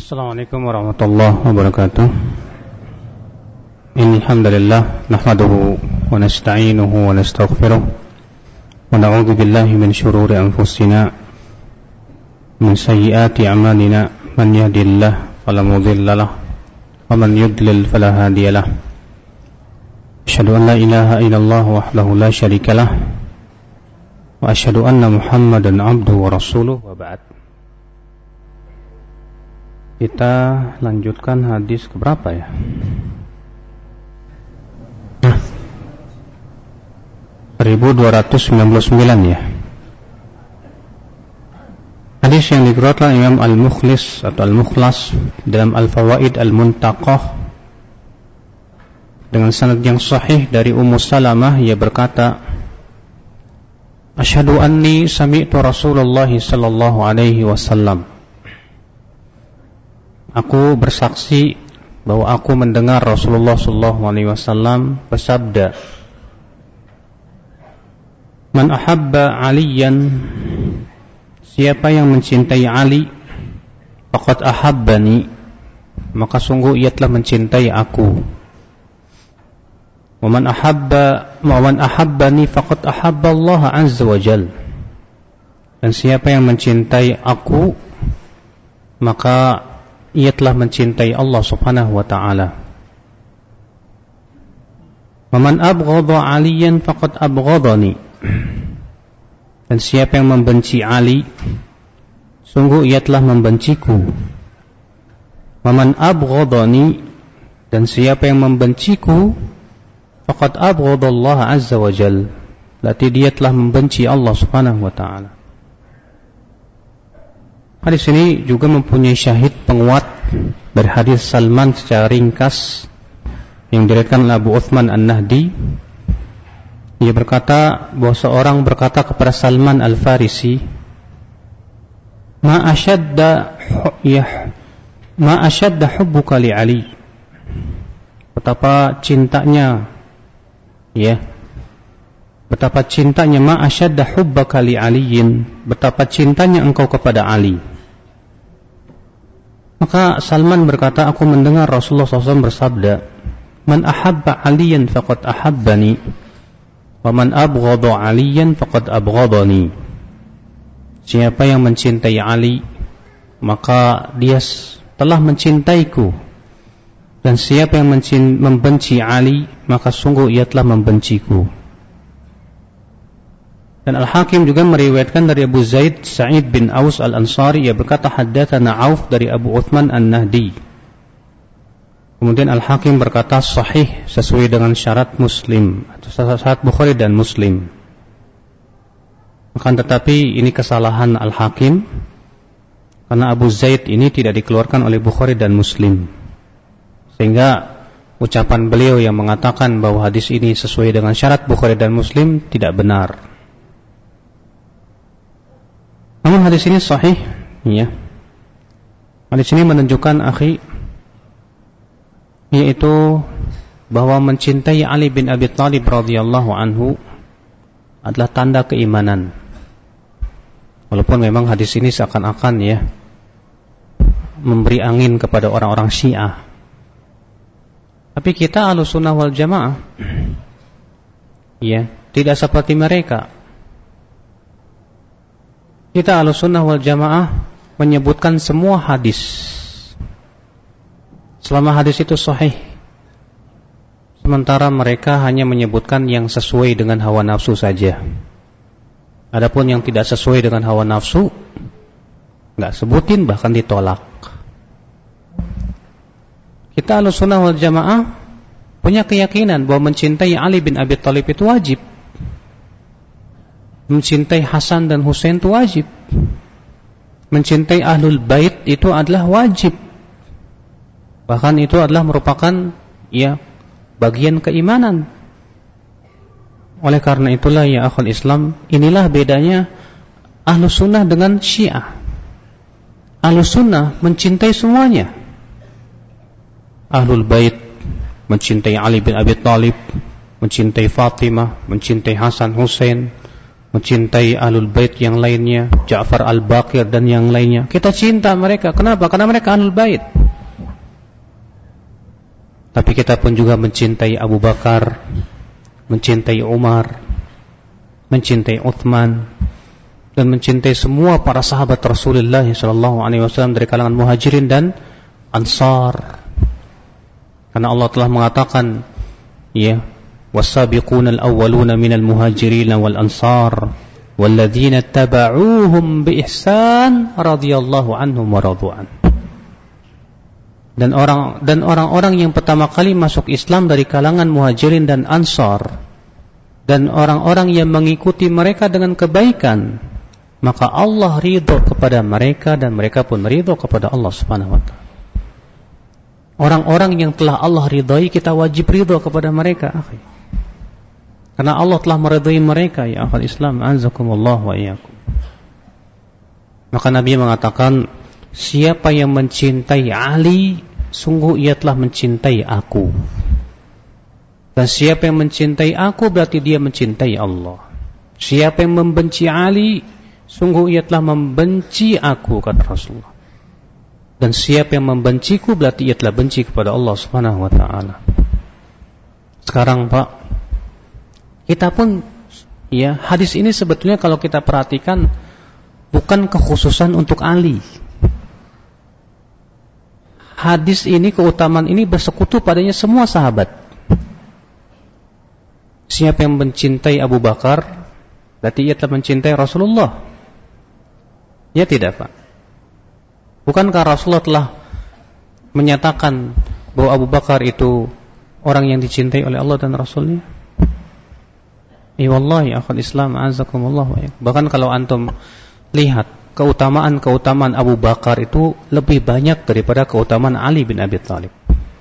Assalamualaikum warahmatullahi wabarakatuh. Alhamdulillah nahmaduhu wa nasta'inuhu wa nastaghfiruh wa na'udzu billahi min shururi anfusina min sayyiati a'malina man yahdihillahu fala mudilla lahu wa man yudlil fala hadiya lahu. Asyhadu an la ilaha illallah wahdahu la syarika lah wa asyhadu anna Muhammadan 'abduhu wa rasuluh wa ba'd. Kita lanjutkan hadis keberapa ya? 1299 ya. Hadis yang dikeluarkan Imam Al-Mukhlis atau Al-Mukhlas dalam Al-Fawaid Al-Muntaqah dengan sanad yang sahih dari Ummu Salamah, ia berkata, Asyhadu anni sami'tu Rasulullah sallallahu alaihi wasallam. Aku bersaksi bahwa aku mendengar Rasulullah sallallahu alaihi wasallam bersabda, Man ahabba aliyan, siapa yang mencintai Ali, faqad ahabbani, maka sungguh ia telah mencintai aku. Wa man ahabbani faqad ahabba Allah azza wa jal. Dan siapa yang mencintai aku, maka ia telah mencintai Allah subhanahu wa ta'ala. Wa man abghadha aliyan faqad abghadani. Dan siapa yang membenci Ali, sungguh ia telah membenciku. Wa man abghadani, dan siapa yang membenciku, faqad abghadha Allah azza wa jal. Berarti dia telah membenci Allah subhanahu wa ta'ala. Hadis ini juga mempunyai syahid penguat dari hadis Salman secara ringkas yang diriwayatkan oleh Abu Uthman An-Nahdi. Ia berkata bahwa seorang berkata kepada Salman Al-Farisi, Ma ashadda hubbuka li Ali. Betapa cintanya ma ashadda hubbaka li aliyin, betapa cintanya engkau kepada Ali. Maka Salman berkata, aku mendengar Rasulullah SAW bersabda, Man ahabba aliyan faqad ahabbani, wa man abghadha aliyan faqad abghadani. Siapa yang mencintai Ali, maka dia telah mencintaiku. Dan siapa yang membenci Ali, maka sungguh ia telah membenciku. Dan Al-Hakim juga meriwayatkan dari Abu Zaid Sa'id bin Aus Al-Ansari, ia berkata haddatsana Auf dari Abu Uthman An-Nahdi. Kemudian Al-Hakim berkata sahih sesuai dengan syarat Muslim atau syarat Bukhari dan Muslim. Akan tetapi ini kesalahan Al-Hakim, karena Abu Zaid ini tidak dikeluarkan oleh Bukhari dan Muslim, sehingga ucapan beliau yang mengatakan bahwa hadis ini sesuai dengan syarat Bukhari dan Muslim tidak benar. Namun hadis ini sahih, ya. Hadis ini menunjukkan yaitu bahwa mencintai Ali bin Abi Thalib radhiyallahu anhu adalah tanda keimanan. Walaupun memang hadis ini seakan-akan ya memberi angin kepada orang-orang Syiah. Tapi kita Ahlussunnah wal Jamaah ya, tidak seperti mereka. Kita Ahlussunnah wal Jamaah menyebutkan semua hadis selama hadis itu sahih. Sementara mereka hanya menyebutkan yang sesuai dengan hawa nafsu saja. Adapun yang tidak sesuai dengan hawa nafsu enggak sebutin, bahkan ditolak. Kita Ahlussunnah wal Jamaah punya keyakinan bahwa mencintai Ali bin Abi Thalib itu wajib. Mencintai Hasan dan Husain itu wajib. Mencintai Ahlul Bait itu adalah wajib. Bahkan itu adalah merupakan ya bagian keimanan. Oleh karena itulah ya akhul Islam, inilah bedanya Ahlussunnah dengan Syiah. Ahlussunnah mencintai semuanya. Ahlul Bait mencintai Ali bin Abi Thalib, mencintai Fatimah, mencintai Hasan Husain, mencintai Ahlul Bait yang lainnya, Ja'far Al-Baqir dan yang lainnya. Kita cinta mereka. Kenapa? Karena mereka Ahlul Bait. Tapi kita pun juga mencintai Abu Bakar, mencintai Umar, mencintai Uthman, dan mencintai semua para sahabat Rasulullah SAW dari kalangan Muhajirin dan Ansar. Karena Allah telah mengatakan, ya, was-sabiqunal awwaluna minal muhajirin wal ansar walladzina tabauhum bi ihsan radhiyallahu anhum wa radu'an. Dan orang-orang yang pertama kali masuk Islam dari kalangan Muhajirin dan Ansar, dan orang-orang yang mengikuti mereka dengan kebaikan, maka Allah ridho kepada mereka dan mereka pun ridho kepada Allah Subhanahu wa taala. Orang-orang yang telah Allah ridhai, kita wajib ridho kepada mereka, akhi. Karena Allah telah meridhai mereka, ya akhal Islam, azakumullah wa iyyakum. Maka Nabi mengatakan, siapa yang mencintai Ali, sungguh ia telah mencintai aku. Dan siapa yang mencintai aku, berarti dia mencintai Allah. Siapa yang membenci Ali, sungguh ia telah membenci aku, kata Rasulullah. Dan siapa yang membenciku, berarti ia telah benci kepada Allah Subhanahu wa ta'ala. Sekarang Pak, kita pun, ya, hadis ini sebetulnya kalau kita perhatikan bukan kekhususan untuk Ali. Hadis ini, keutamaan ini bersekutu padanya semua sahabat. Siapa yang mencintai Abu Bakar, berarti ia telah mencintai Rasulullah. Ya tidak Pak? Bukankah Rasulullah telah menyatakan bahwa Abu Bakar itu orang yang dicintai oleh Allah dan Rasulnya? Wallahi akhul Islam, azakumullah. Bahkan kalau antum lihat keutamaan Abu Bakar itu lebih banyak daripada keutamaan Ali bin Abi Thalib.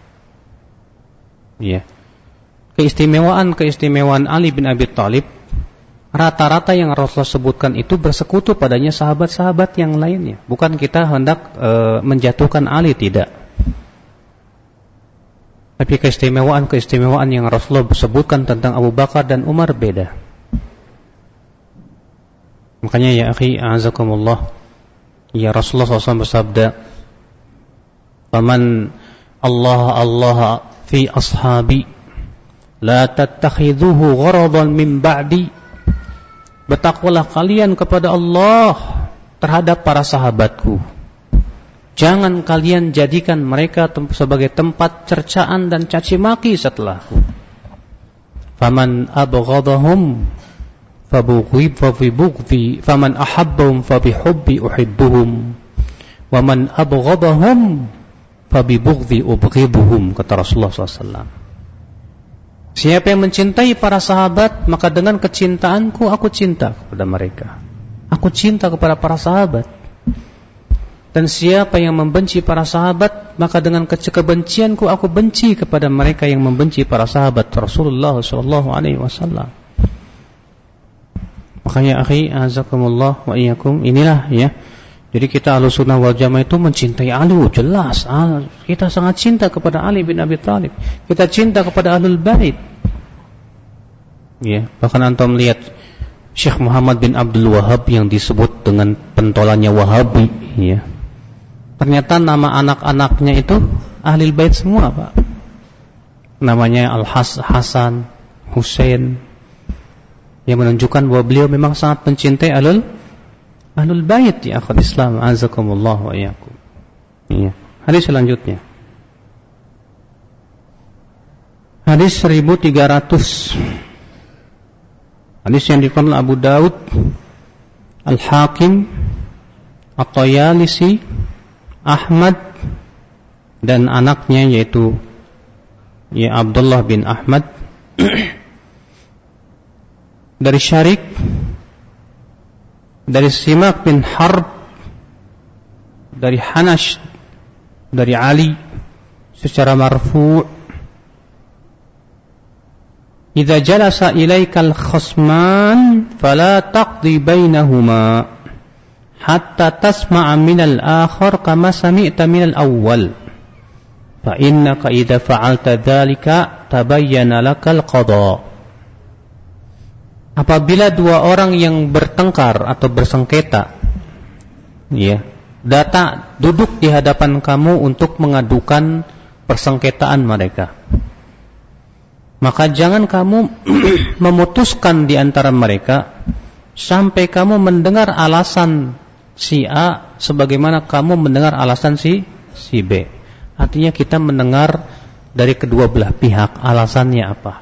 Ya. Keistimewaan Ali bin Abi Thalib, rata-rata yang Rasulullah sebutkan itu bersekutu padanya sahabat-sahabat yang lainnya. Bukan kita hendak menjatuhkan Ali, tidak. Tapi keistimewaan yang Rasulullah sebutkan tentang Abu Bakar dan Umar beda. Makanya ya akhi, a'azakumullah, ya Rasulullah SAW bersabda, "Faman Allah fi ashabi, la tattakhidhuhu gharadan min ba'di." Bertakwalah kalian kepada Allah terhadap para sahabatku. Jangan kalian jadikan mereka sebagai tempat cercaan dan caci maki setelahku. Faman abghadahum fabibughdi, faman ahabbahum fabihubbi uhibbuhum, waman abghadahum fabibughdi ubghiduhum, kata Rasulullah SAW. Siapa yang mencintai para sahabat, maka dengan kecintaanku aku cinta kepada mereka. Aku cinta kepada para sahabat. Dan siapa yang membenci para sahabat, maka dengan kebencianku aku benci kepada mereka yang membenci para sahabat Rasulullah SAW. Makanya akhi, azakumullah wa iyyakum, inilah ya. Jadi kita Ahlussunnah wal Jamaah itu mencintai Ali, jelas. Kita sangat cinta kepada Ali bin Abi Thalib. Kita cinta kepada Ahlul Bait. Ya, bahkan antum lihat Syekh Muhammad bin Abdul Wahhab yang disebut dengan pentolannya Wahabi, ya. Ternyata nama anak-anaknya itu Ahlul Bait semua, Pak. Namanya Al-Hasan, Husain, yang menunjukkan bahwa beliau memang sangat mencintai Ahlul Bait, ya akhwat Islam, azakumullah wa iyyakum. Ya. Hadis selanjutnya. Hadis 1300. Hadis yang diriwayatkan Abu Daud, Al-Hakim, At-Tayalisi, Ahmad dan anaknya yaitu ya Abdullah bin Ahmad dari Syarik, dari Simak bin Harb, dari Hanash, dari Ali secara marfu', "Idza jalasa ilaikal khasman fala taqdi bainahuma hatta tasma'a minal akhar kama sami'ta minal awwal fa innaka idza fa'alta dzalika tabayyana lakal qada." apabila dua orang yang bertengkar atau bersengketa, ya, duduk di hadapan kamu untuk mengadukan persengketaan mereka, maka jangan kamu memutuskan di antara mereka sampai kamu mendengar alasan si A sebagaimana kamu mendengar alasan si B. Artinya kita mendengar dari kedua belah pihak alasannya apa.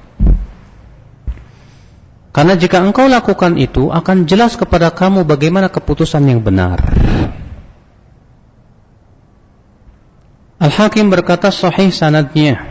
Karena jika engkau lakukan itu akan jelas kepada kamu bagaimana keputusan yang benar. Al-Hakim berkata sahih sanadnya.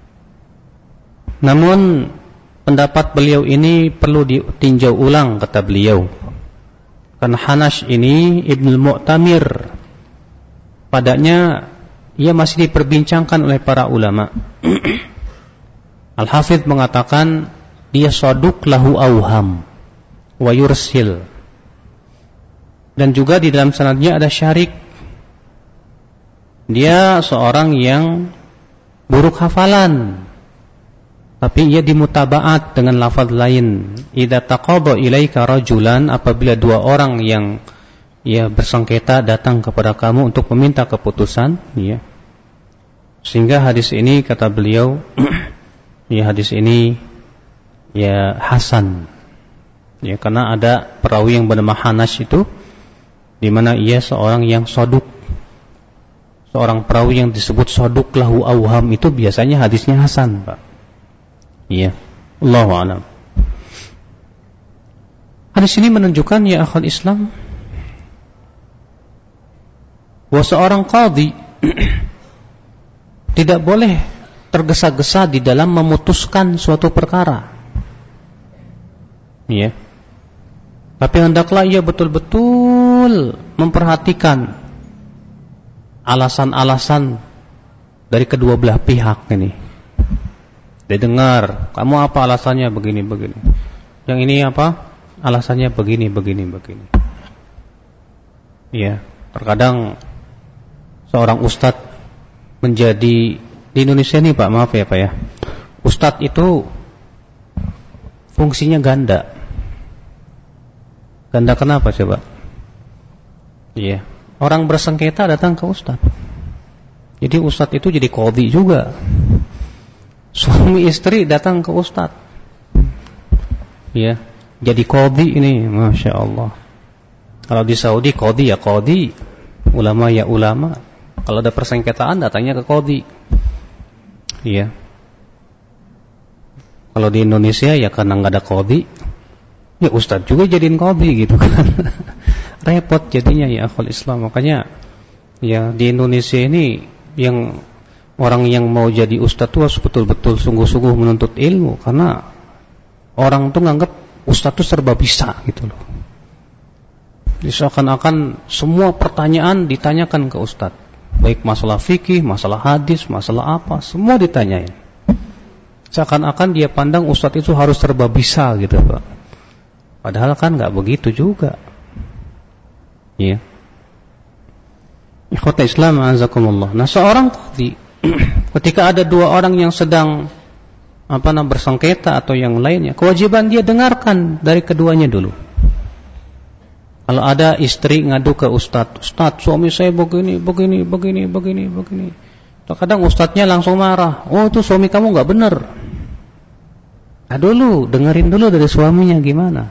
Namun pendapat beliau ini perlu ditinjau ulang, kata beliau. Karena Hanash ini Ibnul Mu'tamir, padanya ia masih diperbincangkan oleh para ulama. Al-Hafidh mengatakan dia saduq lahu auham wa yursil. Dan juga di dalam sanadnya ada Syarik. Dia seorang yang buruk hafalan, tapi ia dimutabaat dengan lafaz lain. Idza taqaba ilaika rajulan, apabila dua orang yang bersengketa datang kepada kamu untuk meminta keputusan, ya. Sehingga hadis ini kata beliau, ya hadis ini ya hasan. Ya, karena ada perawi yang bernama Hanash itu di mana ia seorang yang saduq. Seorang perawi yang disebut saduq lahu auham itu biasanya hadisnya hasan, Pak. Iya, Allahu a'lam. Hadis ini menunjukkan ya akhul Islam bahwa seorang qadhi tidak boleh tergesa-gesa di dalam memutuskan suatu perkara. Iya. Tapi hendaklah ia betul-betul memperhatikan alasan-alasan dari kedua belah pihak ini. Dia dengar, kamu apa alasannya begini. Yang ini apa? Alasannya begini. Iya, terkadang seorang ustadz menjadi di Indonesia nih Pak, maaf ya Pak ya. Ustadz itu fungsinya ganda. Ganda kenapa coba? Iya, orang bersengketa datang ke ustadz. Jadi ustadz itu jadi qadhi juga. Suami istri datang ke ustadz, ya, jadi qadhi ini, masya Allah. Kalau di Saudi qadhi ya qadhi, ulama ya ulama. Kalau ada persengketaan datangnya ke qadhi, ya. Kalau di Indonesia ya karena nggak ada qadhi, ya ustadz juga jadiin qadhi gitu kan, repot jadinya ya akhul Islam. Makanya ya di Indonesia ini yang orang yang mau jadi ustadz itu harus betul-betul sungguh-sungguh menuntut ilmu, karena orang tuh nganggap ustadz itu serba bisa gitu loh. Jadi seakan-akan semua pertanyaan ditanyakan ke ustadz, baik masalah fikih, masalah hadis, masalah apa, semua ditanyain. Seakan-akan dia pandang ustadz itu harus serba bisa gitu Pak. Padahal kan nggak begitu juga. Ya. Ikhwata Islam azakumullah. Nah, seorang qadhi ketika ada dua orang yang sedang bersengketa atau yang lainnya, kewajiban dia dengarkan dari keduanya dulu. Kalau ada istri ngadu ke ustadz, suami saya begini. Terkadang ustadznya langsung marah, oh itu suami kamu nggak benar. Nah dulu, dengerin dulu dari suaminya gimana.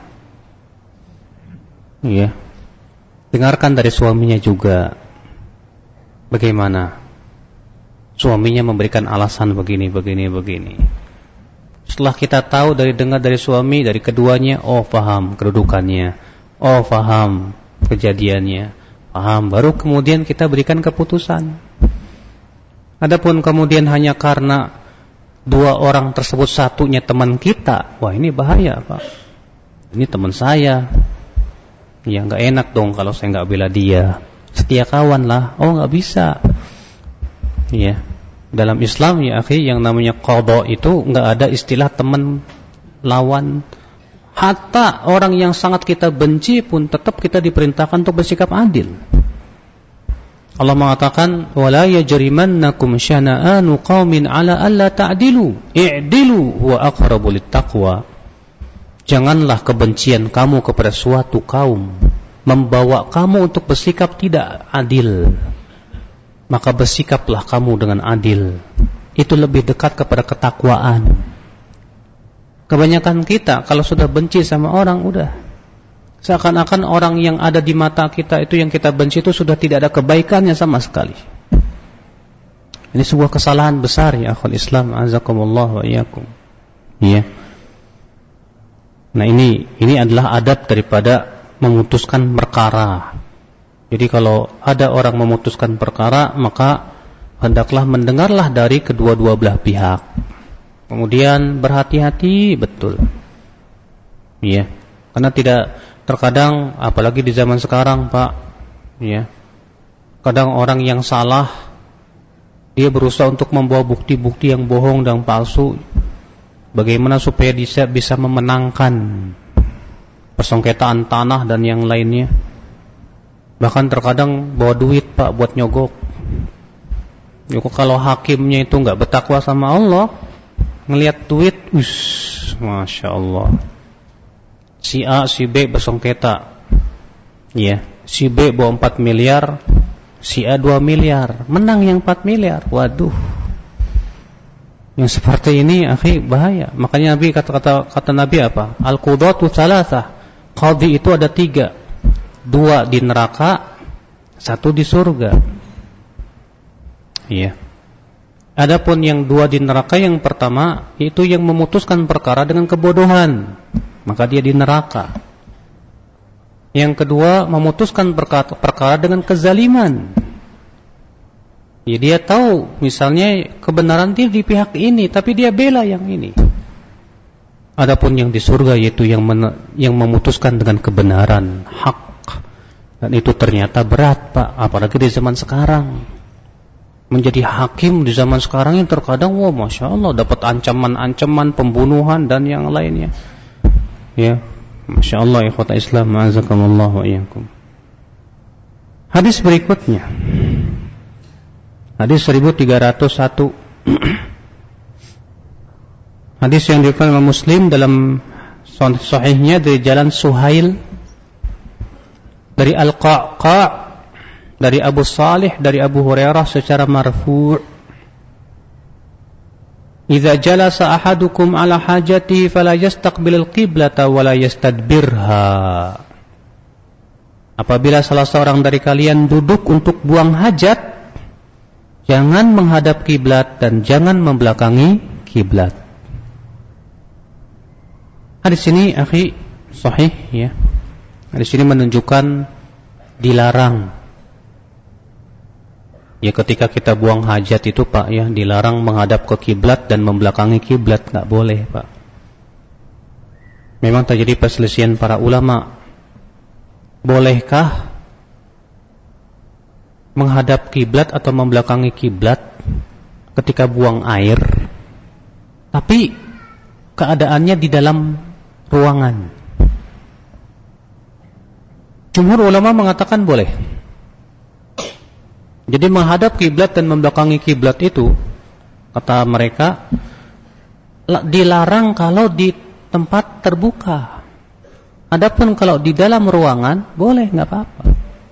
Iya, dengarkan dari suaminya juga bagaimana. Suaminya memberikan alasan begini. Setelah kita tahu dengar dari suami, dari keduanya, oh paham kedudukannya, oh paham kejadiannya, paham, baru kemudian kita berikan keputusan. Adapun kemudian hanya karena dua orang tersebut satunya teman kita, wah ini bahaya Pak. Ini teman saya, ya nggak enak dong kalau saya nggak bela dia. Setia kawan lah, oh nggak bisa. Ya, dalam Islam ya akhi, yang namanya qadha itu nggak ada istilah teman lawan. Hatta orang yang sangat kita benci pun tetap kita diperintahkan untuk bersikap adil. Allah mengatakan, wala yajrimannakum syana'anu qaumin ala alla ta'dilu i'dilu huwa aqrabu littaqwa. Janganlah kebencian kamu kepada suatu kaum membawa kamu untuk bersikap tidak adil. Maka bersikaplah kamu dengan adil. Itu lebih dekat kepada ketakwaan. Kebanyakan kita kalau sudah benci sama orang, udah seakan-akan orang yang ada di mata kita itu, yang kita benci itu sudah tidak ada kebaikannya sama sekali. Ini sebuah kesalahan besar ya akhul Islam, azakumullah wa iyyakum. Iya. Nah ini adalah adab daripada memutuskan perkara. Jadi kalau ada orang memutuskan perkara, maka hendaklah mendengarlah dari kedua-dua belah pihak. Kemudian berhati-hati betul. Iya. Karena terkadang apalagi di zaman sekarang, Pak, ya. Kadang orang yang salah dia berusaha untuk membawa bukti-bukti yang bohong dan palsu. Bagaimana supaya bisa memenangkan persengketaan tanah dan yang lainnya. Bahkan terkadang bawa duit, Pak, buat nyogok. Kalau hakimnya itu enggak bertakwa sama Allah, ngelihat duit, Masya Allah. Si A, si B bersengketa. Ya, si B bawa 4 miliar, si A 2 miliar. Menang yang 4 miliar. Waduh. Yang seperti ini, akhi, bahaya. Makanya Nabi kata Nabi apa? Al-qudatu thalathah. Qadhi itu ada 3. 2 di neraka, 1 di surga. Iya. Adapun yang 2 di neraka, yang pertama itu yang memutuskan perkara dengan kebodohan, maka dia di neraka. Yang kedua memutuskan perkara dengan kezaliman. Ya, dia tahu misalnya kebenaran dia di pihak ini, tapi dia bela yang ini. Adapun yang di surga yaitu yang memutuskan dengan kebenaran, hak. Dan itu ternyata berat, Pak, apalagi di zaman sekarang. Menjadi hakim di zaman sekarang yang terkadang, Masya Allah, dapat ancaman-ancaman, pembunuhan dan yang lainnya. Ya, Masya Allah, ikhwata Islam, ma'azakumullah wa iyyakum. Hadis berikutnya, hadis 1301. Hadis yang diriwayatkan Imam Muslim dalam sahihnya dari jalan Suhail, dari Al-Qaqa', dari Abu Salih, dari Abu Hurairah secara marfu'. Idza jalasa ahadukum ala hajati fala yastaqbilul qiblata wala yastadbirha. Apabila salah seorang dari kalian duduk untuk buang hajat, jangan menghadap kiblat dan jangan membelakangi kiblat. Hadis ini, akhi, sahih ya. Hadis ini menunjukkan dilarang. Ya, ketika kita buang hajat itu, Pak, ya, dilarang menghadap ke kiblat dan membelakangi kiblat, enggak boleh, Pak. Memang terjadi perselisihan para ulama. Bolehkah menghadap kiblat atau membelakangi kiblat ketika buang air, tapi keadaannya di dalam ruangan? Jumhur ulama mengatakan boleh. Jadi menghadap kiblat dan membelakangi kiblat itu, kata mereka, dilarang kalau di tempat terbuka. Adapun kalau di dalam ruangan, boleh, enggak apa-apa.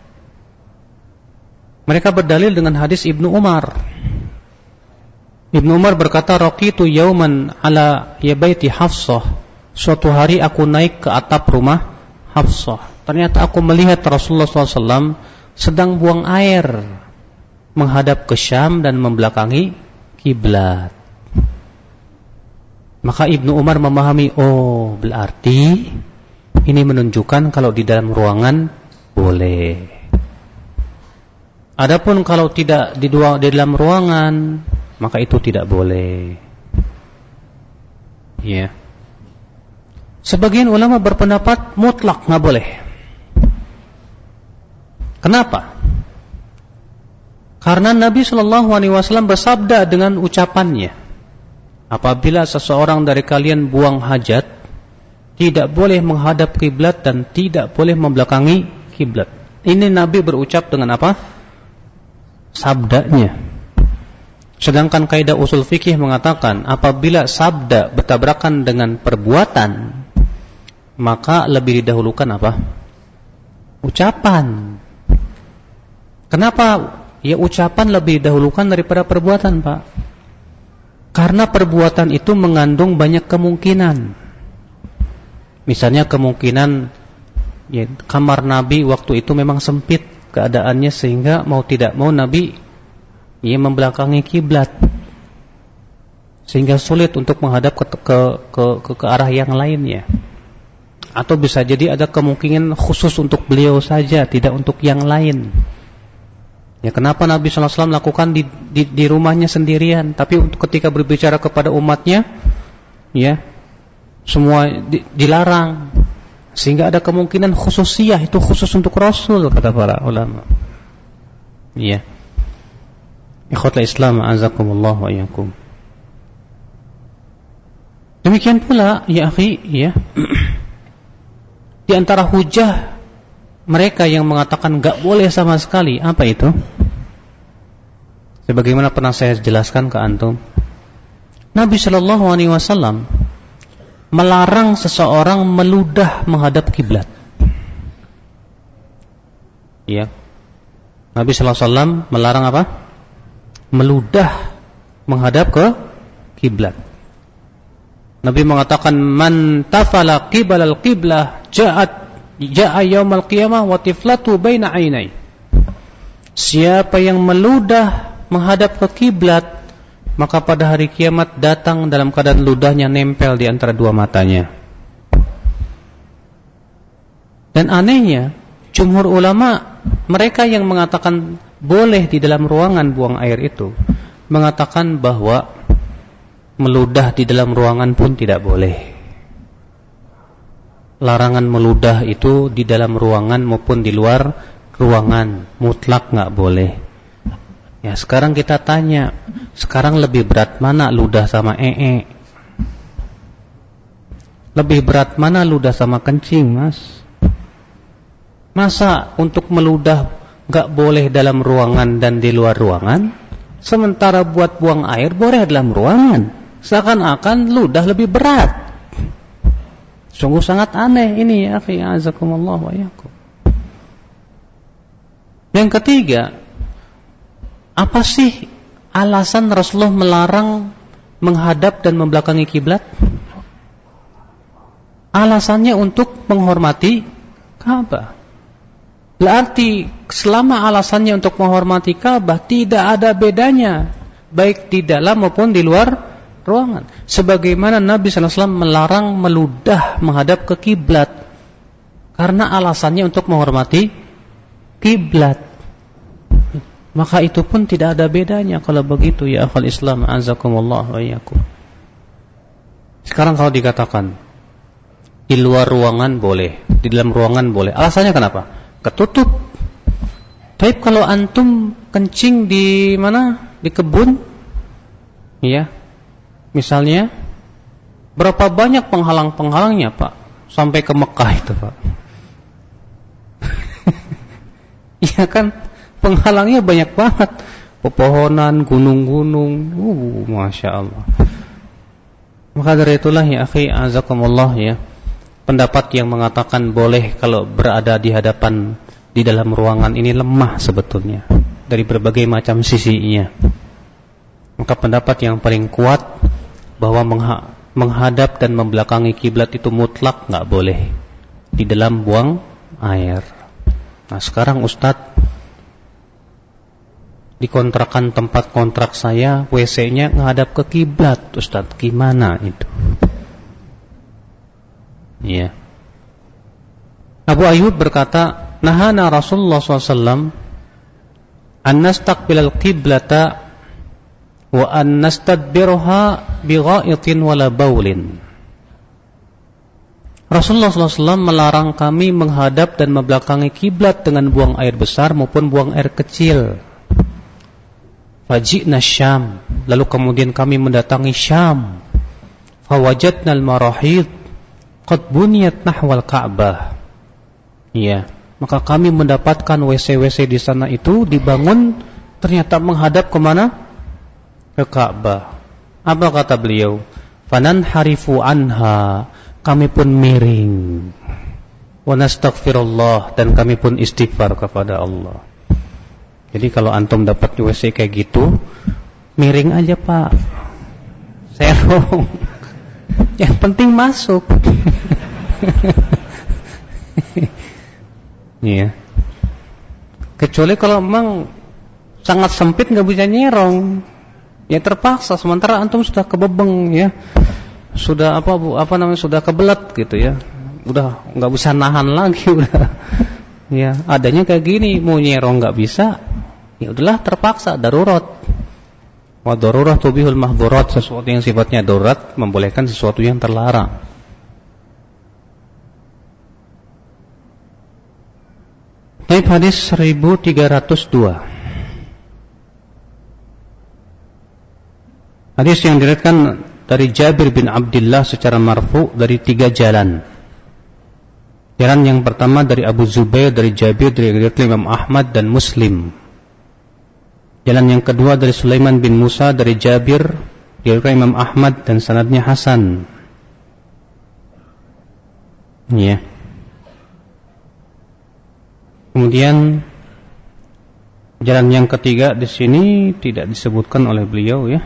Mereka berdalil dengan hadis Ibnu Umar. Ibnu Umar berkata, raqitu yauman ala yabaiti Hafsah. Suatu hari aku naik ke atap rumah Hafsah. Ternyata aku melihat Rasulullah SAW sedang buang air menghadap ke Syam dan membelakangi kiblat. Maka Ibnu Umar memahami, oh, berarti ini menunjukkan kalau di dalam ruangan boleh. Adapun kalau tidak di dalam ruangan, maka itu tidak boleh. Ya. Sebagian ulama berpendapat mutlak enggak boleh. Kenapa? Karena Nabi SAW bersabda dengan ucapannya, apabila seseorang dari kalian buang hajat, tidak boleh menghadap kiblat dan tidak boleh membelakangi kiblat. Ini Nabi berucap dengan apa? Sabdanya. Sedangkan kaidah usul fikih mengatakan, apabila sabda bertabrakan dengan perbuatan, maka lebih didahulukan apa? Ucapan. Kenapa? Ya ucapan lebih didahulukan daripada perbuatan, Pak. Karena perbuatan itu mengandung banyak kemungkinan. Misalnya kemungkinan ya, kamar Nabi waktu itu memang sempit keadaannya sehingga mau tidak mau Nabi ya membelakangi kiblat. Sehingga sulit untuk menghadap ke arah yang lainnya. Atau bisa jadi ada kemungkinan khusus untuk beliau saja, tidak untuk yang lain. Ya, kenapa Nabi SAW lakukan di rumahnya sendirian, tapi untuk ketika berbicara kepada umatnya, ya semua dilarang, sehingga ada kemungkinan khususiyah itu khusus untuk Rasul, kata para ulama. Ya, ikhwatul Islam, azakumullah wa iyyakum. Demikian pula, ya akhi, ya di antara hujah mereka yang mengatakan enggak boleh sama sekali, apa itu? Sebagaimana pernah saya jelaskan ke antum, Nabi Shallallahu Alaihi Wasallam melarang seseorang meludah menghadap kiblat. Ya, Nabi Shallallahu Alaihi Wasallam melarang apa? Meludah menghadap ke kiblat. Nabi mengatakan, man tafala qibalal qiblah ja'a yaumal qiyamah wa tiflatu baina ainai. Siapa yang meludah menghadap ke kiblat, maka pada hari kiamat datang dalam keadaan ludahnya nempel di antara dua matanya. Dan anehnya, jumhur ulama, mereka yang mengatakan boleh di dalam ruangan buang air itu, mengatakan bahwa meludah di dalam ruangan pun tidak boleh. Larangan meludah itu di dalam ruangan maupun di luar ruangan, mutlak nggak boleh. Ya, sekarang kita tanya, sekarang lebih berat mana ludah sama Lebih berat mana ludah sama kencing, Mas? Masa untuk meludah nggak boleh dalam ruangan dan di luar ruangan, sementara buat buang air boleh dalam ruangan? Seakan-akan ludah lebih berat. Sungguh sangat aneh ini, ya akhi, azakumullah wa iyyakum. Yang ketiga, apa sih alasan Rasulullah melarang menghadap dan membelakangi kiblat? Alasannya untuk menghormati Ka'bah. Berarti selama alasannya untuk menghormati Ka'bah, tidak ada bedanya baik di dalam maupun di luar ruangan. Sebagaimana Nabi SAW melarang meludah menghadap ke kiblat karena alasannya untuk menghormati kiblat. Maka itu pun tidak ada bedanya kalau begitu, ya akhwal Islam, azakumullah wa iyyakum. Sekarang kalau dikatakan di luar ruangan boleh, di dalam ruangan boleh. Alasannya kenapa? Ketutup. Tapi kalau antum kencing di mana? Di kebun? Iya. Misalnya, berapa banyak penghalang-penghalangnya, Pak? Sampai ke Mekah itu, Pak. Iya kan? Penghalangnya banyak banget. Pepohonan, gunung-gunung. Masya Allah. Maka dari itulah, ya akhi, azakumullah, ya, pendapat yang mengatakan boleh kalau berada di hadapan di dalam ruangan ini lemah sebetulnya dari berbagai macam sisinya. Maka pendapat yang paling kuat bahwa menghadap dan membelakangi kiblat itu mutlak nggak boleh di dalam buang air. Nah, sekarang Ustadz, di kontrakan tempat kontrak saya WC-nya menghadap ke kiblat, Ustadz, gimana itu? Iya. Abu Ayyub berkata, nahana Rasulullah SAW an nastaqbilal qiblata wa an nastadbirha bighaitin wala baulin. Rasulullah SAW melarang kami menghadap dan membelakangi kiblat dengan buang air besar maupun buang air kecil. Faji'na Syam, lalu kemudian kami mendatangi Syam. Fawajadna al-marahid qad buniyat nahwal Ka'bah. Iya, maka kami mendapatkan WC-WC di sana itu dibangun ternyata menghadap kemana? Ke Ka'bah. Apa kata beliau? Fananharifu anha kami pun miring. Wa nastaghfirullah, dan kami pun istighfar kepada Allah. Jadi kalau antum dapat WC kayak gitu, miring aja Pak, serong. Yang penting masuk. Iya. Kecuali kalau memang sangat sempit nggak bisa nyerong, ya terpaksa. Sementara antum sudah kebebeng ya, sudah sudah kebelet gitu ya, udah nggak bisa nahan lagi udah. Ya adanya kayak gini, mau nyerong nggak bisa, ya udahlah terpaksa, darurat. Wa darurat tubihul mahdhurat, sesuatu yang sifatnya darurat membolehkan sesuatu yang terlarang. Baik, hadis 1302. Hadis yang diriwayatkan dari Jabir bin Abdullah secara marfu dari 3 jalan. Jalan yang pertama dari Abu Zubair, dari Jabir, dari Imam Ahmad dan Muslim. Jalan yang kedua dari Sulaiman bin Musa dari Jabir, dari Imam Ahmad dan sanadnya hasan. Ya. Kemudian jalan yang ketiga di sini tidak disebutkan oleh beliau ya.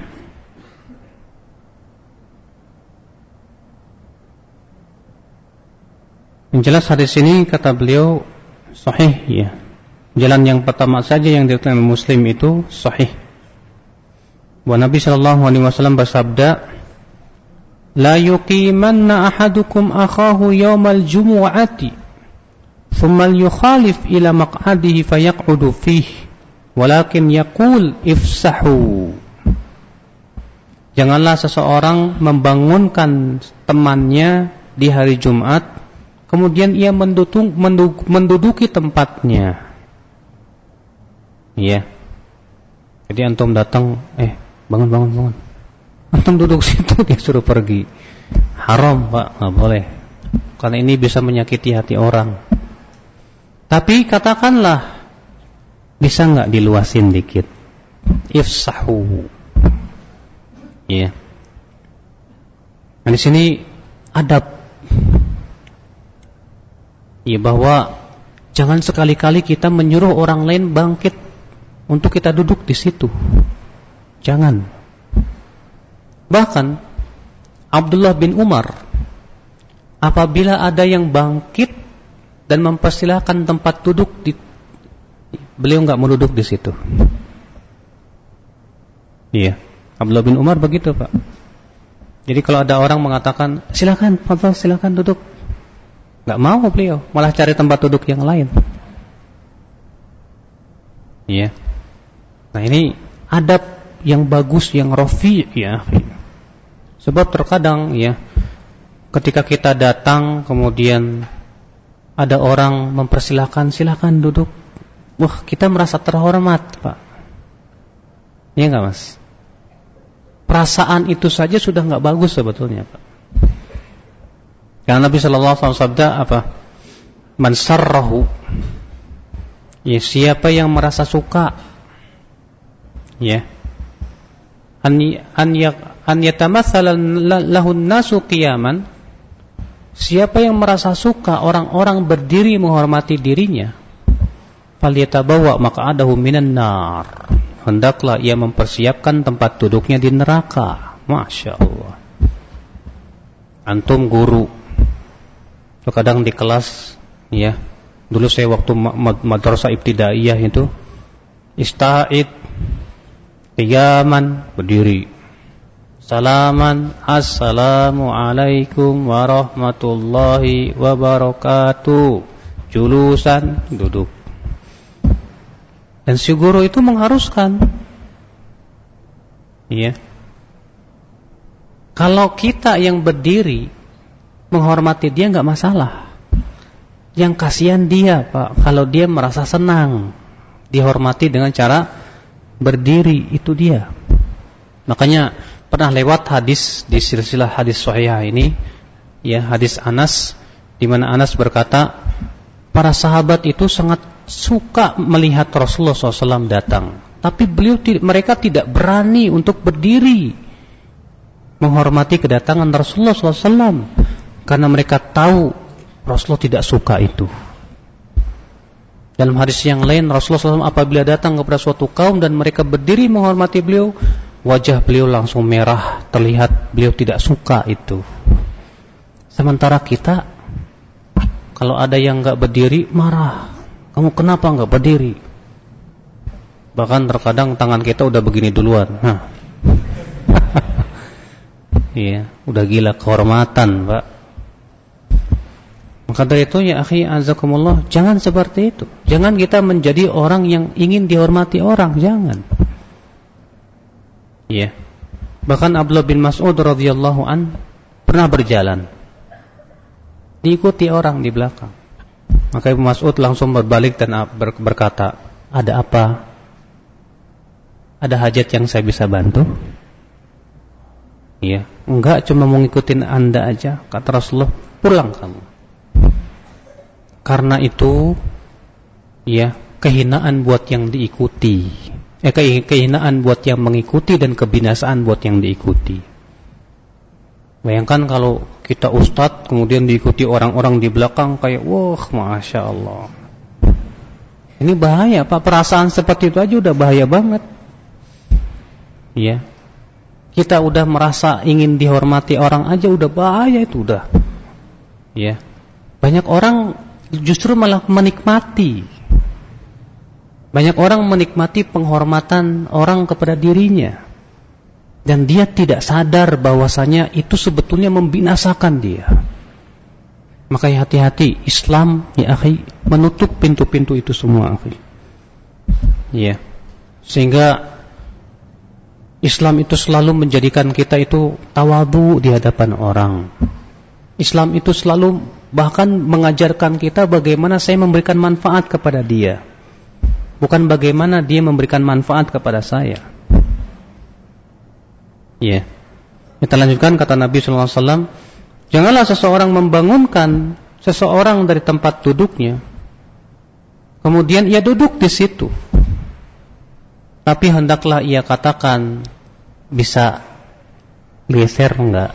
Yang jelas hadis ini kata beliau sahih ya. Jalan yang pertama saja yang diriwayatkan Muslim itu sahih. Bahwa Nabi sallallahu alaihi wasallam bersabda, "La yuqimanna ahadukum akhahu yaumal jumu'ati, thumma yukhalif ila maq'adihi fayaq'udu fihi, walakin yaqul ifsahu." Janganlah seseorang membangunkan temannya di hari Jumat, kemudian ia menduduki tempatnya. Iya. Jadi antum datang, bangun. Antum duduk situ, dia suruh pergi. Haram Pak, nggak boleh. Karena ini bisa menyakiti hati orang. Tapi katakanlah, bisa nggak diluasin dikit? Ifsahu. Iya. Nah di sini adab. Ya, bahwa jangan sekali-kali kita menyuruh orang lain bangkit untuk kita duduk di situ. Jangan. Bahkan Abdullah bin Umar, apabila ada yang bangkit dan mempersilahkan tempat duduk, beliau enggak mau duduk di situ. Iya, Abdullah bin Umar begitu Pak. Jadi kalau ada orang mengatakan silakan duduk, nggak mau beliau, malah cari tempat duduk yang lain. Iya. Nah ini adab yang bagus, yang rafi' ya. Sebab terkadang ya, ketika kita datang kemudian ada orang mempersilahkan, silakan duduk, wah kita merasa terhormat Pak. Iya nggak Mas? Perasaan itu saja sudah nggak bagus sebetulnya Pak. Karena Nabi sallallahu alaihi wasallam sabda apa? Man sarrahu, ya siapa yang merasa suka, ya, an yatamatsala lahun nasu qiyaman, siapa yang merasa suka orang-orang berdiri menghormati dirinya, falyatabawa maq'adahu minan nar, hendaklah ia mempersiapkan tempat duduknya di neraka. Masya Allah. Antum guru, terkadang di kelas ya, dulu saya waktu madrasah ibtidaiyah itu ista'id, qiyaman, berdiri, salaman, assalamualaikum warahmatullahi wabarakatuh, julusan, duduk. Dan si guru itu mengharuskan, iya. Kalau kita yang berdiri menghormati dia nggak masalah. Yang kasihan dia Pak, kalau dia merasa senang dihormati dengan cara berdiri, itu dia. Makanya pernah lewat hadis di silsilah hadis sahihah ini, ya, hadis Anas, di mana Anas berkata, para sahabat itu sangat suka melihat Rasulullah SAW datang, tapi mereka tidak berani untuk berdiri menghormati kedatangan Rasulullah SAW. karena mereka tahu Rasulullah tidak suka itu. Dalam hadis yang lain, Rasulullah SAW apabila datang kepada suatu kaum dan mereka berdiri menghormati beliau, wajah beliau langsung merah, terlihat beliau tidak suka itu. Sementara kita, kalau ada yang nggak berdiri, marah. Kamu kenapa nggak berdiri? Bahkan terkadang tangan kita udah begini duluan. Iya, udah gila kehormatan, Pak. Maka dari itu ya akhi azakumullah, jangan seperti itu. Jangan kita menjadi orang yang ingin dihormati orang, jangan. Iya. Bahkan Abdullah bin Mas'ud radhiyallahu an pernah berjalan, diikuti orang di belakang. Maka Ibnu Mas'ud langsung berbalik dan berkata, "Ada apa? Ada hajat yang saya bisa bantu?" Iya, enggak, cuma mau ngikutin Anda aja. Kata Rasulullah, "Pulang kamu." Karena itu, ya, kehinaan buat yang diikuti. Kehinaan buat yang mengikuti dan kebinasaan buat yang diikuti. Bayangkan kalau kita ustadz kemudian diikuti orang-orang di belakang kayak, wah, masya Allah. Ini bahaya, Pak. Perasaan seperti itu aja udah bahaya banget. Ya. Kita udah merasa ingin dihormati orang aja udah bahaya itu udah. Ya. Banyak orang justru malah menikmati. Banyak orang menikmati penghormatan orang kepada dirinya. Dan dia tidak sadar bahwasanya itu sebetulnya membinasakan dia. Makanya hati-hati, Islam ya akhi menutup pintu-pintu itu semua akhi. Ya. Sehingga Islam itu selalu menjadikan kita itu tawadhu di hadapan orang. Islam itu selalu bahkan mengajarkan kita bagaimana saya memberikan manfaat kepada dia, bukan bagaimana dia memberikan manfaat kepada saya. Ya. Kita lanjutkan kata Nabi sallallahu alaihi wasallam, janganlah seseorang membangunkan seseorang dari tempat duduknya, kemudian ia duduk di situ. Tapi hendaklah ia katakan, bisa geser enggak?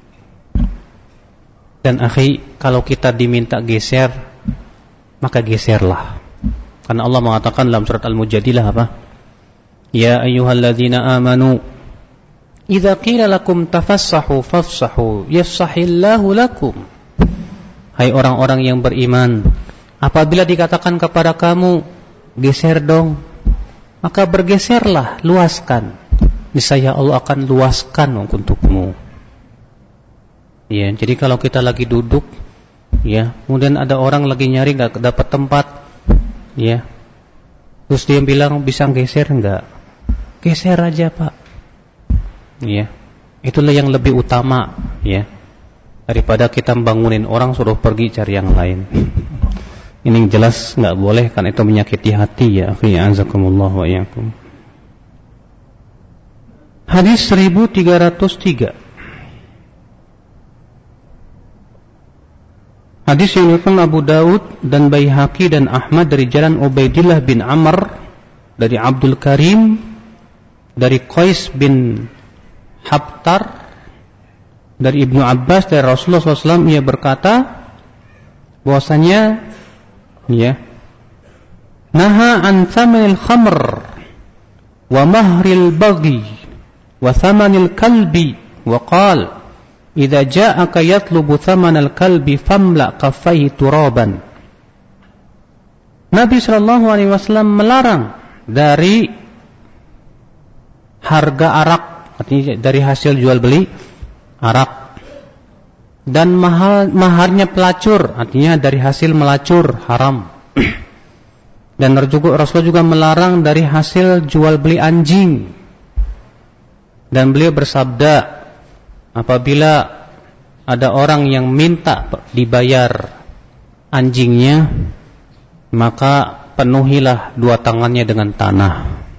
Dan akhi, kalau kita diminta geser, maka geserlah. Karena Allah mengatakan dalam surat Al-Mujadilah apa? Ya ayyuhalladzina amanu, idza qila lakum tafassahu fafsahu yafsahillahu lakum. Hai orang-orang yang beriman, apabila dikatakan kepada kamu, geser dong, maka bergeserlah, luaskan. Niscaya Allah akan luaskan untukmu. Ya, jadi kalau kita lagi duduk, ya, kemudian ada orang lagi nyari nggak dapat tempat, ya, terus dia bilang bisa geser nggak? Geser aja Pak. Ya, itulah yang lebih utama, ya, daripada kita bangunin orang suruh pergi cari yang lain. Ini jelas nggak boleh, kan itu menyakiti hati ya. Azakumullah wa iyyakum. Hadis 1303. Hadis yang diriwayatkan Abu Daud dan Baihaqi dan Ahmad dari jalan Ubaidillah bin Amr dari Abdul Karim dari Qais bin Habtar dari Ibnu Abbas dari Rasulullah SAW, ia berkata bahwasanya, ya, naha an thamanil khamr wa mahril baghi wa thamanil kalbi wa qala idza ja'aka yatlubu thamanal kalbi famla kaffaihi turaban. Nabi sallallahu alaihi wasallam melarang dari harga arak, artinya dari hasil jual beli arak, dan maharnya pelacur, artinya dari hasil melacur, haram. Dan Rasulullah juga melarang dari hasil jual beli anjing. Dan beliau bersabda, apabila ada orang yang minta dibayar anjingnya, maka penuhilah dua tangannya dengan tanah.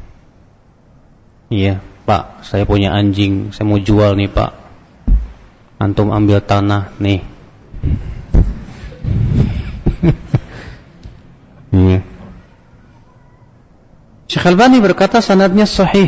Iya, Pak, saya punya anjing, saya mau jual nih Pak. Antum ambil tanah nih. Iya. Syekh Albani berkata sanadnya sahih.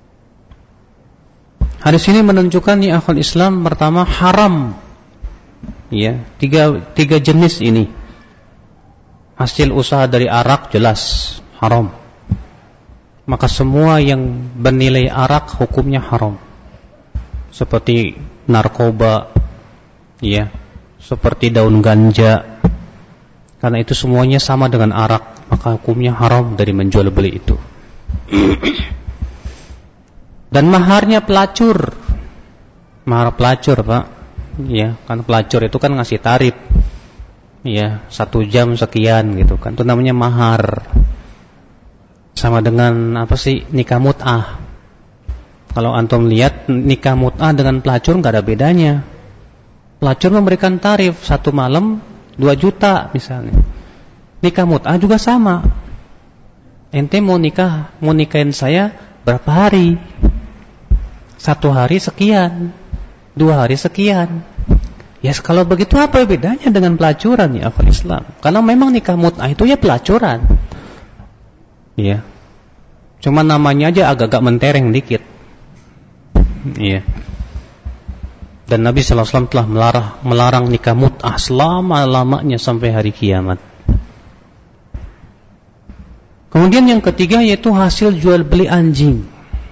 Hadis ini menunjukkan ya akhul Islam, pertama haram Ya, tiga jenis ini. Hasil usaha dari arak jelas haram. Maka semua yang bernilai arak hukumnya haram. Seperti narkoba, ya, seperti daun ganja. Karena itu semuanya sama dengan arak, maka hukumnya haram dari menjual beli itu. Dan maharnya pelacur. Mahar pelacur, Pak. Ya, kan pelacur itu kan ngasih tarif. Ya, 1 jam sekian gitu kan. Itu namanya mahar. Sama dengan apa sih? Nikah mut'ah. Kalau antum lihat nikah mut'ah dengan pelacur enggak ada bedanya. Pelacur memberikan tarif 1 malam 2 juta misalnya. Nikah mut'ah juga sama. Ente mau nikahin saya berapa hari? 1 hari sekian, 2 hari sekian. Ya kalau begitu apa bedanya dengan pelacuran ya akhwat Islam? Karena memang nikah mut'ah itu ya pelacuran. Ya. Cuma namanya aja agak-agak mentereng dikit. Iya. Dan Nabi sallallahu alaihi wasallam telah melarang nikah mut'ah selama-lamanya sampai hari kiamat. Kemudian yang ketiga yaitu hasil jual beli anjing.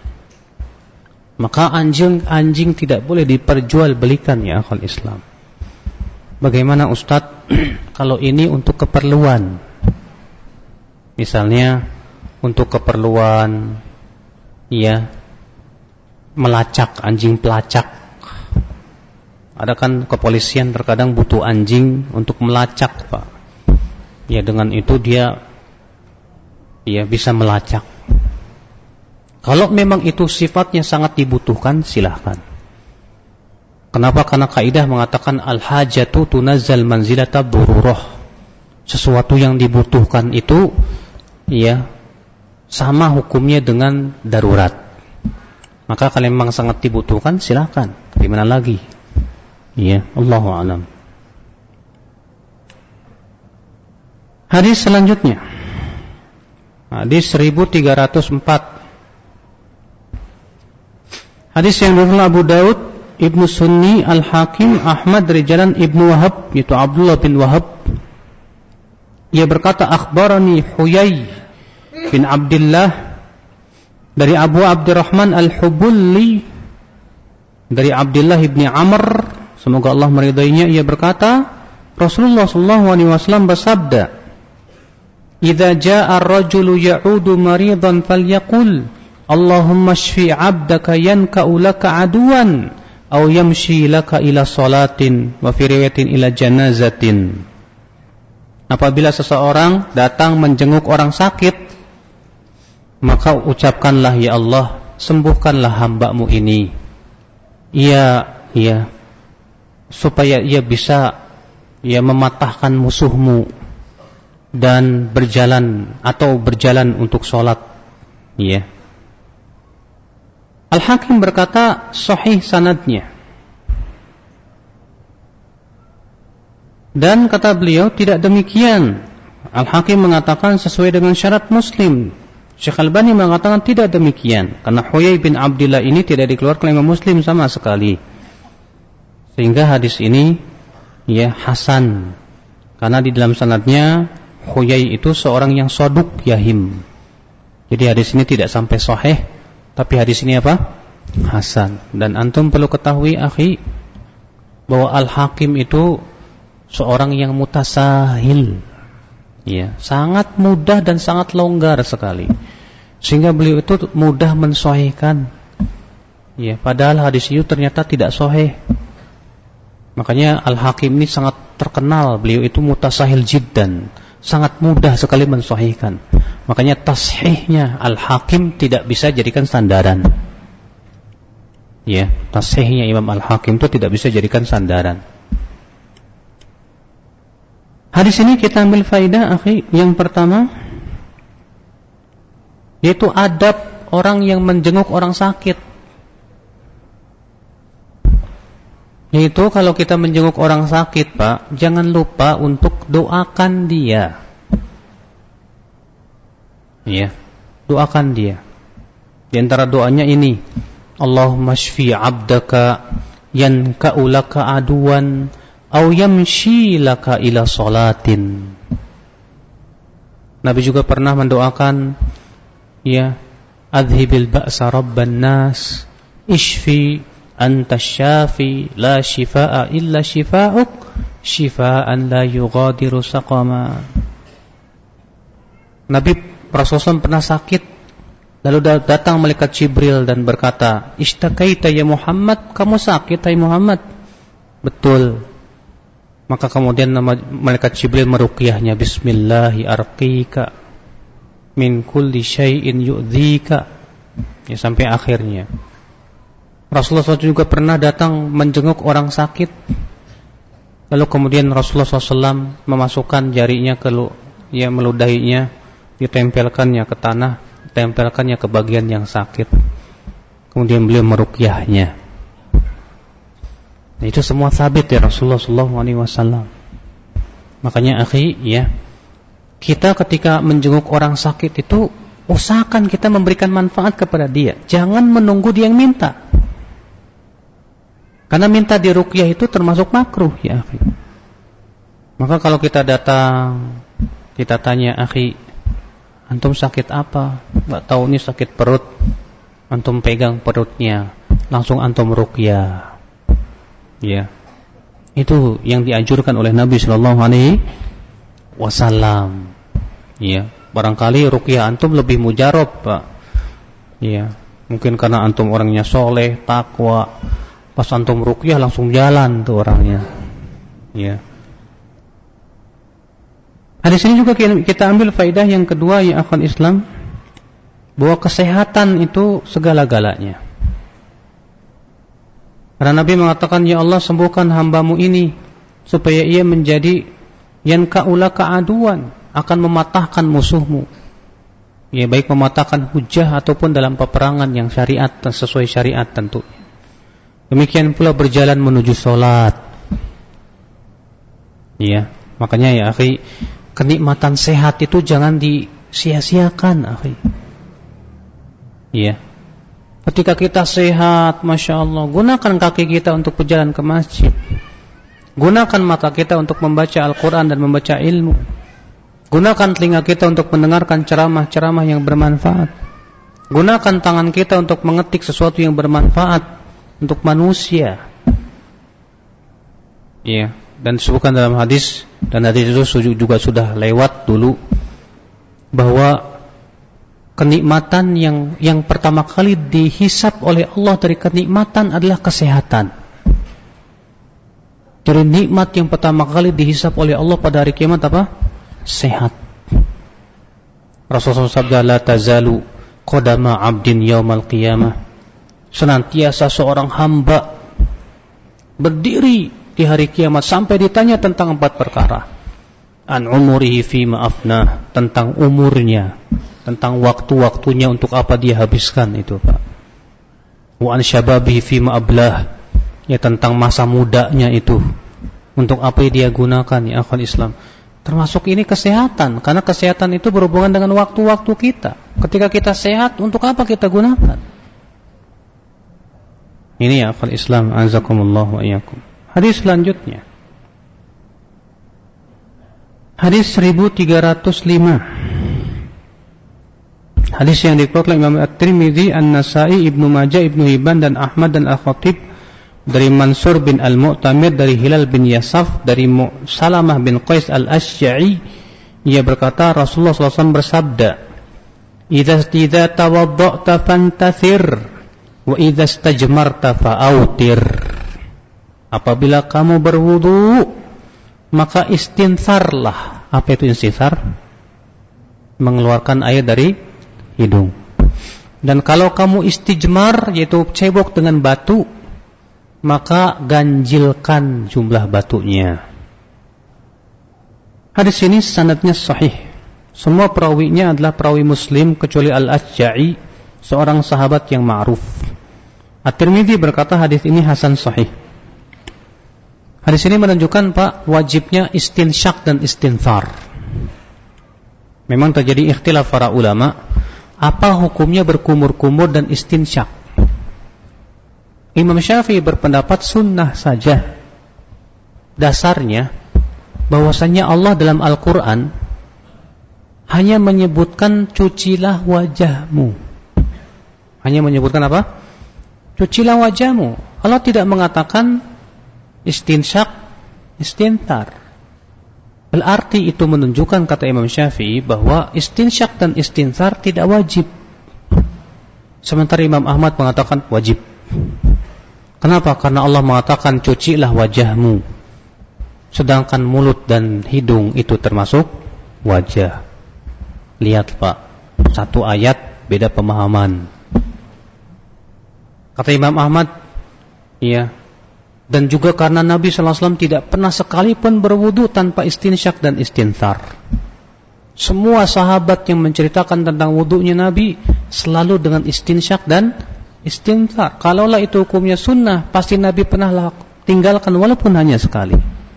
Maka anjing tidak boleh diperjualbelikan ya akhwat Islam. Bagaimana Ustadz kalau ini untuk keperluan? Misalnya untuk keperluan ya melacak, anjing pelacak. Ada kan kepolisian terkadang butuh anjing untuk melacak, Pak. Ya dengan itu dia bisa melacak. Kalau memang itu sifatnya sangat dibutuhkan, silahkan. Kenapa? Karena kaidah mengatakan al-hajatu tunazzal manzilata dururah. Sesuatu yang dibutuhkan itu ya sama hukumnya dengan darurat. Maka kalau memang sangat dibutuhkan, silahkan. Gimana lagi? Ya, Allahu a'lam. Hadis selanjutnya. Hadis 1304. Hadis yang diriwayatkan Abu Daud, Ibnu Sunni, Al-Hakim, Ahmad dari jalan Ibnu Wahab, yaitu Abdullah bin Wahab. Ia berkata, akhbarani Huyai bin Abdullah dari Abu Abdurrahman Al-Hubulli dari Abdullah bin Amr, semoga Allah meridainya. Ia berkata, Rasulullah sallallahu alaihi wasallam bersabda, "Idza jaa'a ar-rajulu ya'udu maridan falyaqul, Allahumma shfi 'abdaka yanka'u laka 'aduwan aw yamshi laka ila salatin wa fi riwayatin ila janazatin." Apabila seseorang datang menjenguk orang sakit, maka ucapkanlah, ya Allah, sembuhkanlah hamba-Mu ini. Supaya ia bisa mematahkan musuhmu dan berjalan untuk sholat. Al-Hakim berkata sahih sanadnya. Dan kata beliau tidak demikian. Al-Hakim mengatakan sesuai dengan syarat Muslim. Syekh Albani mengatakan tidak demikian, karena Huyai bin Abdullah ini tidak dikeluarkan oleh Muslim sama sekali. Sehingga hadis ini hasan, karena di dalam sanadnya Huyai itu seorang yang soduk yahim. Jadi hadis ini tidak sampai sahih, tapi hadis ini apa? Hasan. Dan antum perlu ketahui akhi, bahwa Al-Hakim itu seorang yang mutasahil. Sangat mudah dan sangat longgar sekali. Sehingga beliau itu mudah mensahihkan. Padahal hadis itu ternyata tidak sahih. Makanya Al-Hakim ini sangat terkenal, beliau itu mutasahil jiddan, sangat mudah sekali mensahihkan. Makanya tashihnya Al-Hakim tidak bisa jadikan sandaran. Tashihnya Imam Al-Hakim itu tidak bisa jadikan sandaran. Hadis ini kita ambil faidah akhi. Yang pertama yaitu adab orang yang menjenguk orang sakit. Yaitu kalau kita menjenguk orang sakit, Pak, jangan lupa untuk doakan dia. Doakan dia. Di antara doanya ini, Allahumma shfi 'abdaka yanka'u laka aduwan au yamshi laka ila salatin. Nabi juga pernah mendoakan, ya, adhibil ba'sa rabban nas, ishfi anta syafi, la shifaa illa shifa'uk, shifaan la yughadiru saqama. Nabi Rasulullah pernah sakit, lalu datang malaikat Jibril dan berkata, ishtakaita ya Muhammad, kamu sakit ya Muhammad? Betul. Maka kemudian malaikat Jibril meruqyahnya, bismillahi arqika min kulli syai'in yu'dhika, ya, sampai akhirnya. Rasulullah SAW juga pernah datang menjenguk orang sakit, lalu kemudian Rasulullah SAW memasukkan jarinya ke meludahinya, ditempelkannya ke tanah, ditempelkannya ke bagian yang sakit, kemudian beliau meruqyahnya. Nah, itu semua sabit ya Rasulullah SAW. Makanya akhi, ya, kita ketika menjenguk orang sakit itu usahakan kita memberikan manfaat kepada dia. Jangan menunggu dia yang minta. Karena minta diruqyah itu termasuk makruh ya akhi. Maka kalau kita datang, kita tanya, akhi, antum sakit apa? Enggak tahu, ini sakit perut. Antum pegang perutnya, langsung antum ruqyah. Ya, itu yang dianjurkan oleh Nabi Sallallahu Alaihi Wasallam. Ya, barangkali ruqyah antum lebih mujarab, Pak. Ya, mungkin karena antum orangnya soleh, takwa. Pas antum ruqyah langsung jalan tuh orangnya. Ya. Hadis ini juga kita ambil faidah yang kedua ya akhwan Islam, bahwa kesehatan itu segala-galanya. Karena Nabi mengatakan, ya Allah, sembuhkan hambamu ini supaya ia menjadi yanka'ulaka aduan, akan mematahkan musuhmu. Ya, baik mematahkan hujah ataupun dalam peperangan yang syariat, sesuai syariat tentunya. Demikian pula berjalan menuju sholat. Ya, makanya ya akhi, kenikmatan sehat itu jangan disia-siakan akhi. Ya. Ketika kita sehat, Masya Allah, gunakan kaki kita untuk berjalan ke masjid. Gunakan mata kita untuk membaca Al-Quran dan membaca ilmu. Gunakan telinga kita untuk mendengarkan ceramah-ceramah yang bermanfaat. Gunakan tangan kita untuk mengetik sesuatu yang bermanfaat untuk manusia. Ya, dan disebutkan dalam hadis, dan hadis itu juga sudah lewat dulu, bahwa kenikmatan yang pertama kali dihisab oleh Allah dari kenikmatan adalah kesehatan. Dari nikmat yang pertama kali dihisab oleh Allah pada hari kiamat apa? Sehat. Rasulullah sabda, la tazalu qadama 'abdin yaumal qiyamah. Senantiasa seorang hamba berdiri di hari kiamat sampai ditanya tentang 4 perkara. An umurihi fima afnah, tentang umurnya, tentang waktu-waktunya untuk apa dia habiskan itu, Pak. Wa an syababihi fima ablah, ya, tentang masa mudanya itu untuk apa dia gunakan ya akhwan Islam. Termasuk ini kesehatan, karena kesehatan itu berhubungan dengan waktu-waktu kita. Ketika kita sehat, untuk apa kita gunakan? Ini ya akhwan Islam, azakumullah wa iyyakum. Hadis selanjutnya, hadis 1305. Hadis yang dikeluarkan Imam At-Tirmidzi, An-Nasa'i, Ibnu Majah, Ibnu Hibban dan Ahmad dan Al-Khatib dari Mansur bin Al-Mu'tamir, dari Hilal bin Yasaf, dari Salamah bin Qais Al-Asy'a'i. Ia berkata, Rasulullah SAW bersabda, "Idza tawadda'ta fantathir wa idza istajmarta fa'autir." Apabila kamu berwudu, maka istinfarlah. Apa itu istinfar? Mengeluarkan air dari hidung. Dan kalau kamu istijmar, yaitu cebok dengan batu, maka ganjilkan jumlah batunya. Hadis ini sanadnya sahih. Semua perawinya adalah perawi Muslim kecuali Al-Asy'a'i, seorang sahabat yang ma'ruf. At-Tirmidzi berkata hadis ini hasan sahih. Hadis ini menunjukkan, Pak, wajibnya istinsyak dan istinfar. Memang terjadi ikhtilaf para ulama, apa hukumnya berkumur-kumur dan istinsyak. Imam Syafi'i berpendapat sunnah saja. dasarnya bahwasanya Allah dalam Al-Quran hanya menyebutkan cucilah wajahmu. Hanya menyebutkan apa? Cucilah wajahmu. Allah tidak mengatakan istinsyak, istinthar. Berarti itu menunjukkan, kata Imam Syafi'i, bahwa istinsyak dan istinthar tidak wajib. Sementara Imam Ahmad mengatakan wajib. Kenapa? Karena Allah mengatakan cucilah wajahmu. Sedangkan mulut dan hidung itu termasuk wajah. Lihat Pak, satu ayat beda pemahaman. Kata Imam Ahmad, iya. Dan juga karena Nabi SAW tidak pernah sekalipun berwudu tanpa istinsyak dan istinthar. Semua sahabat yang menceritakan tentang wudunya Nabi selalu dengan istinsyak dan istinthar. Kalaulah itu hukumnya sunnah, pasti Nabi pernah tinggalkan walaupun hanya sekali.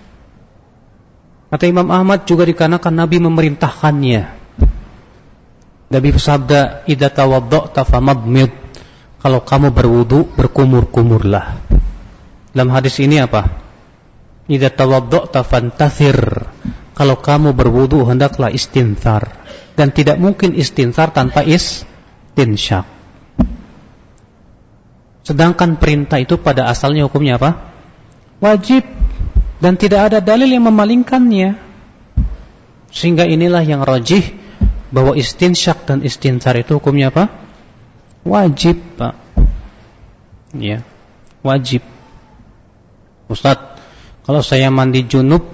Kata Imam Ahmad juga dikarenakan Nabi memerintahkannya. Nabi bersabda, "Idza tawadda'ta famadmid." Kalau kamu berwudu, berkumur-kumurlah. Dalam hadis ini apa? Idza tawadda'ta fantathir. Kalau kamu berwudu, hendaklah istinthar. Dan tidak mungkin istinthar tanpa istinsyak. Sedangkan perintah itu pada asalnya hukumnya apa? Wajib. Dan tidak ada dalil yang memalingkannya. Sehingga inilah yang rajih, bahwa istinsyak dan istinthar itu hukumnya apa? Wajib, Pak. Ya, wajib. Ustaz, kalau saya mandi junub,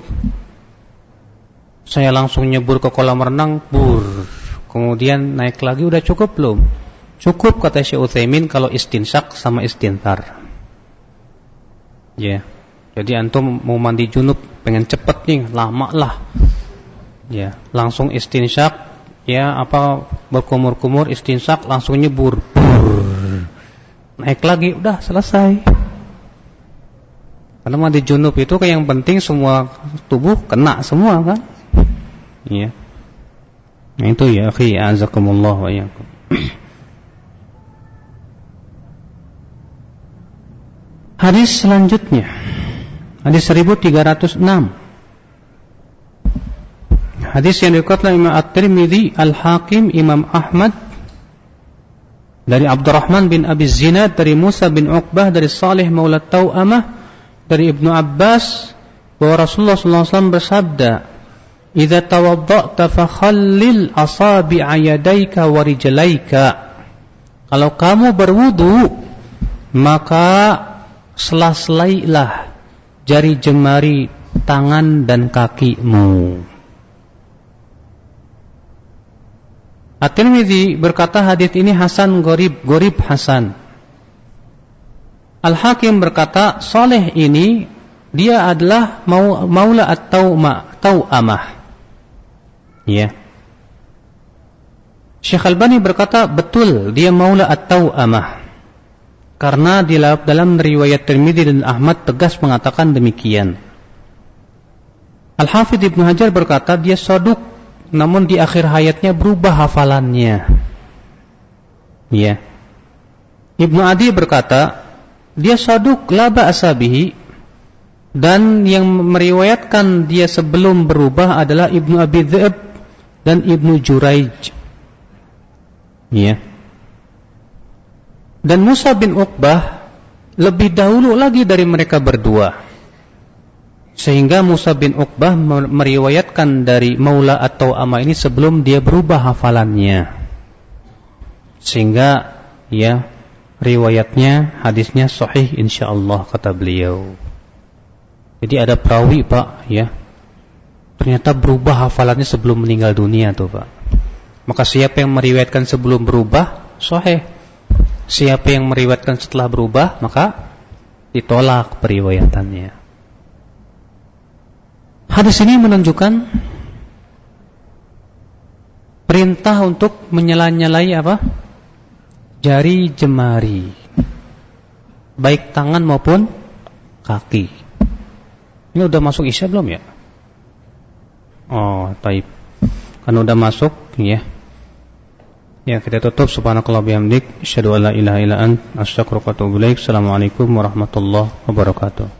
saya langsung nyebur ke kolam renang, kemudian naik lagi, udah cukup belum? Cukup, kata Syekh Utsaimin, kalau istinsyak sama istinthar. Ya. Jadi antum mau mandi junub, pengen cepet nih, lama lah. Ya, langsung istinsyak, ya apa berkumur-kumur, istinsyak, langsung nyebur. Naik lagi, udah selesai. Karena mandi junub itu yang penting semua tubuh kena semua kan? Iya. Nah itu ya, akhi, azakumullah wa iyyakum. Hadis selanjutnya. Hadis 1306. Hadis yang diriwayatkan Imam At-Tirmidzi, Al-Hakim, Imam Ahmad dari Abdurrahman bin Abi Zinad, dari Musa bin Uqbah, dari Salih maula Tau'amah, dari Ibnu Abbas, bahwa Rasulullah SAW bersabda, "Idza tawadda'ta fakhallil asabi'a yadayka wa rijlaika." Kalau kamu berwudu, maka sela-selailah jari jemari tangan dan kakimu. At-Tirmidzi berkata hadis ini hasan gharib hasan. Al-Hakim berkata Saleh ini dia adalah maula at-Tau'amah. Ya. Syekh Albani berkata betul dia maula at-Tau'amah. Karena di dalam riwayat Tirmidzi dan Ahmad tegas mengatakan demikian. Al-Hafidz Ibnu Hajar berkata dia shaduk, namun di akhir hayatnya berubah hafalannya. Ya. Ibnu Adi berkata dia shaduk la ba'sa bihi, dan yang meriwayatkan dia sebelum berubah adalah Ibnu Abi Dzib dan Ibnu Juraij. Ya. Dan Musa bin Uqbah lebih dahulu lagi dari mereka berdua, sehingga Musa bin Uqbah meriwayatkan dari maula atau ama ini sebelum dia berubah hafalannya, sehingga ya riwayatnya hadisnya sahih insyaallah, kata beliau. Jadi ada perawi Pak, ya ternyata berubah hafalannya sebelum meninggal dunia tuh Pak. Maka siapa yang meriwayatkan sebelum berubah sahih, siapa yang meriwayatkan setelah berubah maka ditolak periwayatannya. Hadis ini menunjukkan perintah untuk menyela-nyalai apa? Jari jemari, baik tangan maupun kaki. Ini udah masuk Isya belum ya? Oh, taib. Kan udah masuk, ya. Ya, kita tutup. Subhanakallah bihamdik, asyhadu an la ilaha illa anta, astaghfiruka wa atubu ilaik. Assalamualaikum warahmatullahi wabarakatuh.